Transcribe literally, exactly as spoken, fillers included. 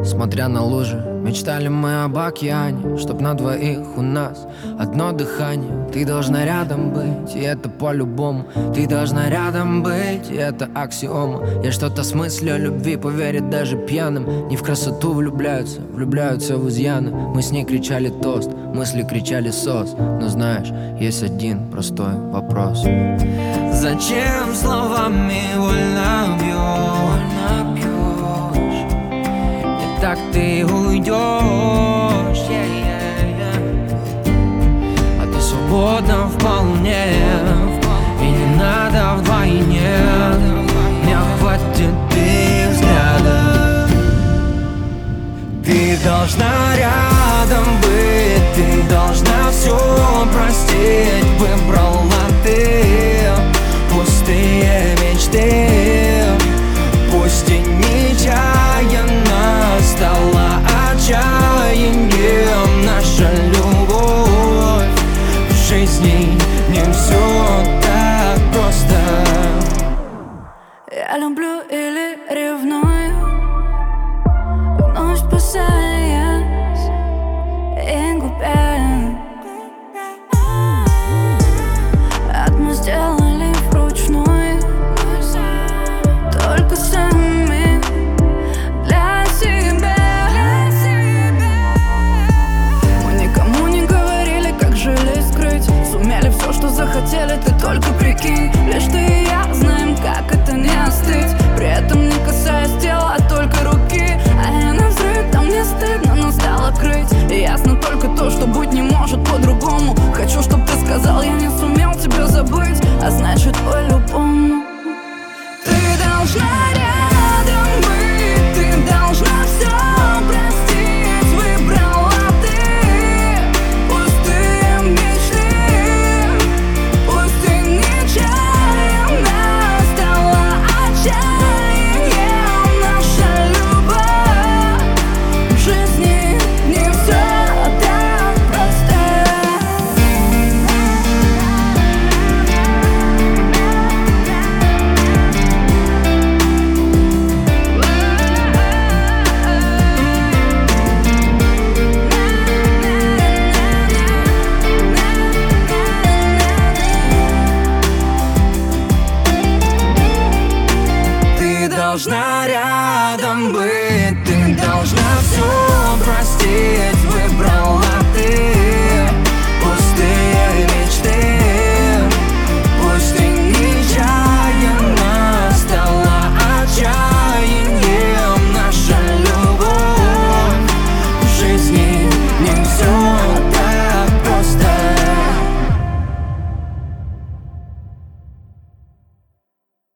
смотря на лужи. Мечтали мы об океане, чтоб на двоих у нас одно дыхание. Ты должна рядом быть, и это по-любому. Ты должна рядом быть, и это аксиома. Я что-то смыслю о любви, поверить даже пьяным. Не в красоту влюбляются, влюбляются в изъяны. Мы с ней кричали тост, мысли кричали сос. Но знаешь, есть один простой вопрос: зачем словами вольно бьешь? Не так ты уйдешь, yeah, yeah, yeah. А ты свободна вполне, и не надо вдвойне. Мне хватит ты взгляда. Ты должна рядом быть,